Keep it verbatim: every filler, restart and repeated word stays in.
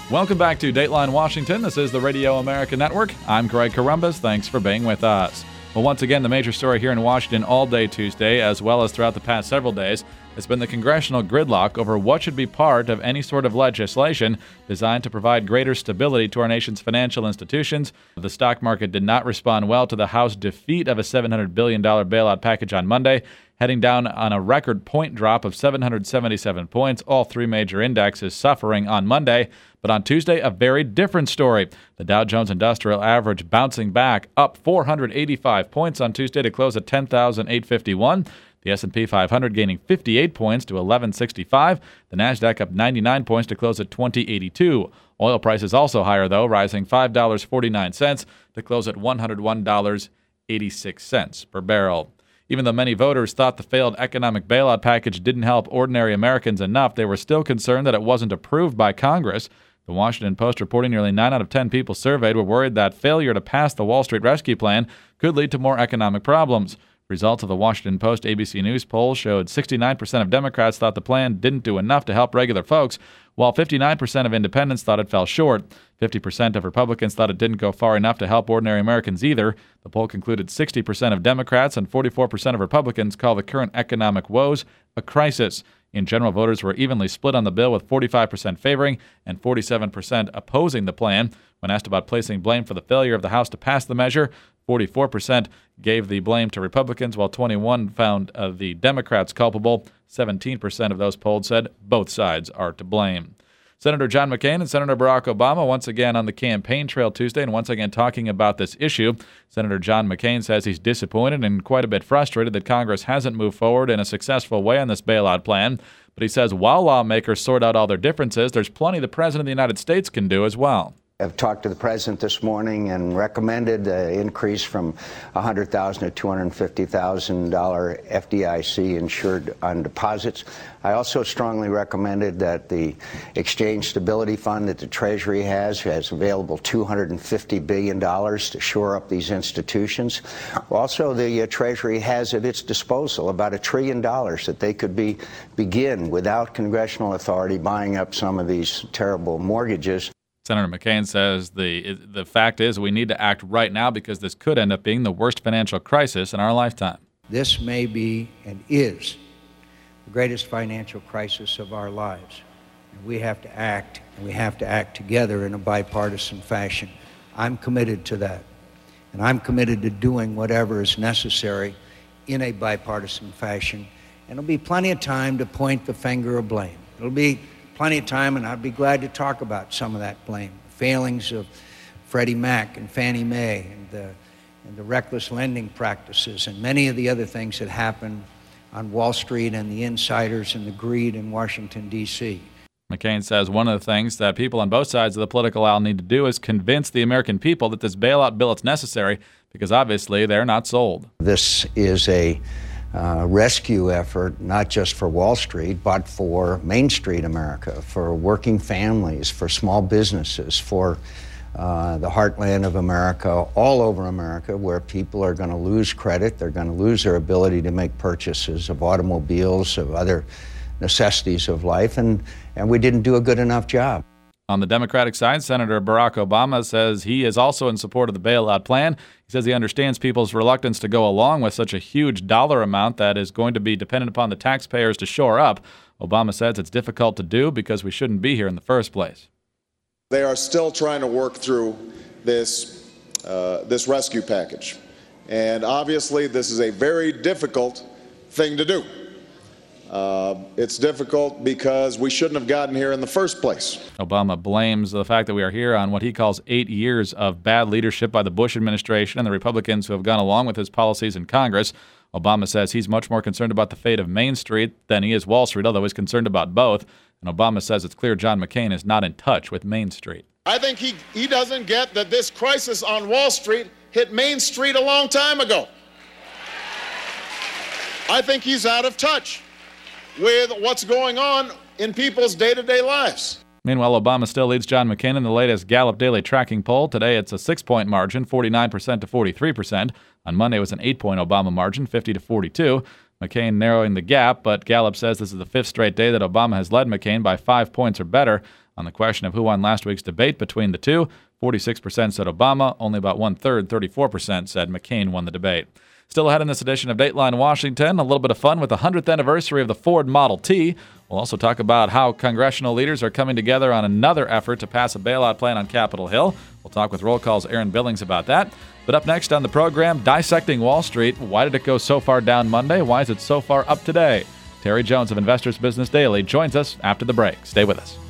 Welcome back to Dateline Washington. This is the Radio America Network. I'm Greg Corombos. Thanks for being with us. Well, once again, the major story here in Washington all day Tuesday, as well as throughout the past several days, has been the congressional gridlock over what should be part of any sort of legislation designed to provide greater stability to our nation's financial institutions. The stock market did not respond well to the House defeat of a seven hundred billion dollars bailout package on Monday, heading down on a record point drop of seven hundred seventy-seven points. All three major indexes suffering on Monday. But on Tuesday, a very different story. The Dow Jones Industrial Average bouncing back, up four hundred eighty-five points on Tuesday to close at ten thousand eight hundred fifty-one. The S and P five hundred gaining fifty-eight points to eleven sixty-five. The Nasdaq up ninety-nine points to close at twenty eighty-two. Oil prices also higher, though, rising five dollars and forty-nine cents to close at one hundred one dollars and eighty-six cents per barrel. Even though many voters thought the failed economic bailout package didn't help ordinary Americans enough, they were still concerned that it wasn't approved by Congress. The Washington Post reporting nearly nine out of ten people surveyed were worried that failure to pass the Wall Street Rescue Plan could lead to more economic problems. Results of the Washington Post A B C News poll showed sixty-nine percent of Democrats thought the plan didn't do enough to help regular folks, while fifty-nine percent of independents thought it fell short. fifty percent of Republicans thought it didn't go far enough to help ordinary Americans either. The poll concluded sixty percent of Democrats and forty-four percent of Republicans call the current economic woes a crisis. In general, voters were evenly split on the bill, with forty-five percent favoring and forty-seven percent opposing the plan. When asked about placing blame for the failure of the House to pass the measure, forty-four percent gave the blame to Republicans, while twenty-one percent found uh, the Democrats culpable. seventeen percent of those polled said both sides are to blame. Senator John McCain and Senator Barack Obama once again on the campaign trail Tuesday and once again talking about this issue. Senator John McCain says he's disappointed and quite a bit frustrated that Congress hasn't moved forward in a successful way on this bailout plan. But he says while lawmakers sort out all their differences, there's plenty the President of the United States can do as well. I've talked to the president this morning and recommended an increase from one hundred thousand dollars to two hundred fifty thousand dollars F D I C insured on deposits. I also strongly recommended that the Exchange Stability Fund that the Treasury has has available two hundred fifty billion dollars to shore up these institutions. Also, the uh, Treasury has at its disposal about a trillion dollars that they could be begin without congressional authority buying up some of these terrible mortgages. Senator McCain says the the fact is we need to act right now because this could end up being the worst financial crisis in our lifetime. This may be and is the greatest financial crisis of our lives. And we have to act, and we have to act together in a bipartisan fashion. I'm committed to that. And I'm committed to doing whatever is necessary in a bipartisan fashion. And there'll be plenty of time to point the finger of blame. It'll be plenty of time, and I'd be glad to talk about some of that blame. The failings of Freddie Mac and Fannie Mae and the, and the reckless lending practices and many of the other things that happened on Wall Street and the insiders and the greed in Washington, D C McCain says one of the things that people on both sides of the political aisle need to do is convince the American people that this bailout bill is necessary because obviously they're not sold. This is a Uh, rescue effort, not just for Wall Street, but for Main Street America, for working families, for small businesses, for uh, the heartland of America, all over America, where people are going to lose credit, they're going to lose their ability to make purchases of automobiles, of other necessities of life, and, and we didn't do a good enough job. On the Democratic side, Senator Barack Obama says he is also in support of the bailout plan. He says he understands people's reluctance to go along with such a huge dollar amount that is going to be dependent upon the taxpayers to shore up. Obama says it's difficult to do because we shouldn't be here in the first place. They are still trying to work through this, uh, this rescue package. And obviously, this is a very difficult thing to do. Uh, it's difficult because we shouldn't have gotten here in the first place. Obama blames the fact that we are here on what he calls eight years of bad leadership by the Bush administration and the Republicans who have gone along with his policies in Congress. Obama says he's much more concerned about the fate of Main Street than he is Wall Street, although he's concerned about both. And Obama says it's clear John McCain is not in touch with Main Street. I think he, he doesn't get that this crisis on Wall Street hit Main Street a long time ago. I think he's out of touch with what's going on in people's day-to-day lives. Meanwhile, Obama still leads John McCain in the latest Gallup Daily Tracking poll. Today, it's a six-point margin, forty-nine percent to forty-three percent. On Monday, it was an eight-point Obama margin, fifty to forty-two. McCain narrowing the gap, but Gallup says this is the fifth straight day that Obama has led McCain by five points or better. On the question of who won last week's debate between the two, forty-six percent said Obama, only about one-third, thirty-four percent, said McCain won the debate. Still ahead in this edition of Dateline Washington, a little bit of fun with the one hundredth anniversary of the Ford Model T. We'll also talk about how congressional leaders are coming together on another effort to pass a bailout plan on Capitol Hill. We'll talk with Roll Call's Aaron Billings about that. But up next on the program, dissecting Wall Street. Why did it go so far down Monday? Why is it so far up today? Terry Jones of Investors Business Daily joins us after the break. Stay with us.